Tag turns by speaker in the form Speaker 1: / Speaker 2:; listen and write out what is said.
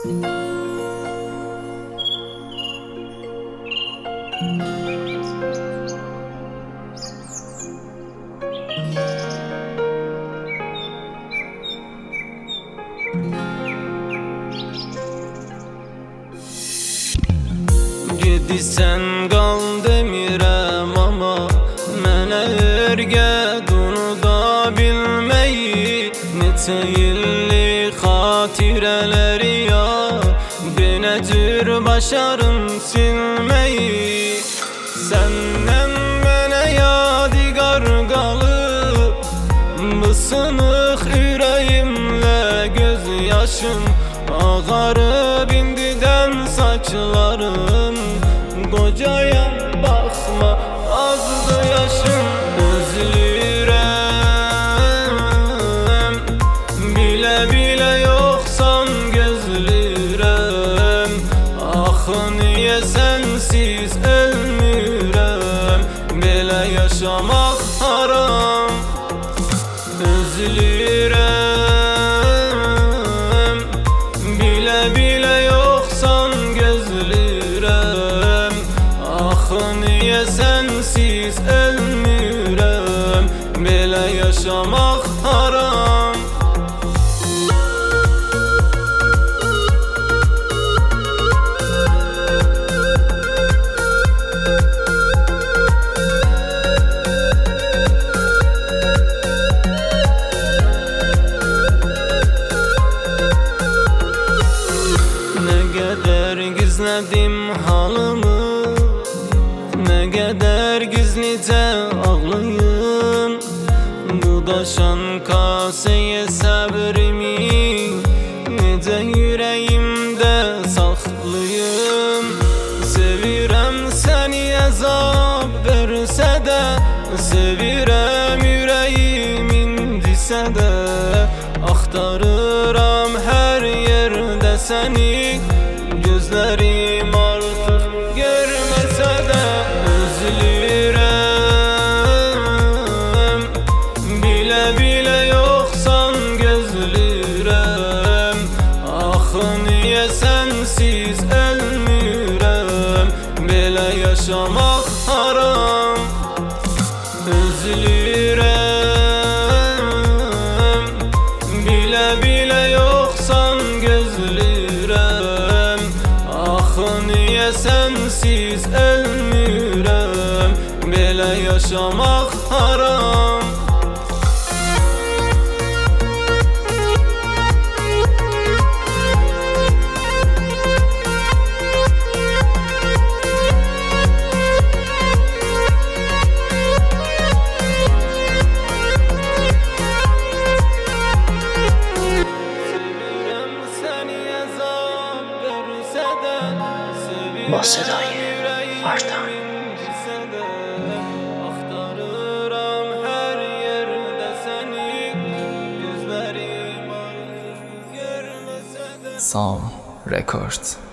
Speaker 1: Gedisən qal demirəm, amma mənə öyrət unuda bilməyi. Neçə illik xatirələri yar, benə cür başarım silməyi. Səndən mənə yadigar qalıb bu sınıq ürəyimlə göz yaşım. Ağarıb indidən saçlarım, qocayam baxma azdı yaşım. Özlürəm, bilə-bilə yoxsan gözlürəm. Axı niyə sənsiz ölmürəm, belə yaşamaq haram. Özlürəm, bilə-bilə yoxsan gözlürəm. Axı niyə sənsiz ölmürəm, belə yaşamaq haram. Gizlədim halımı, nə qədər gizlicə ağlayım. Bu daşan kasəyə səbrimi necə ürəyimdə saxlayım. Sevirəm səni əzab versə də, sevirəm ürəyim indisə də. Axtarıram hər yerdə səni, gözlərim artıq görməsə də. Özlürəm, bilə-bilə yoxsan gözlürəm. Axı niyə sənsiz ölmürəm, belə yaşamaq haram. Özlürəm, bilə-bilə yoxsan gözlürəm. Axı niyə sənsiz ölmürəm, belə yaşamaq haram.
Speaker 2: با صدای آرتان.
Speaker 3: سام رکورد.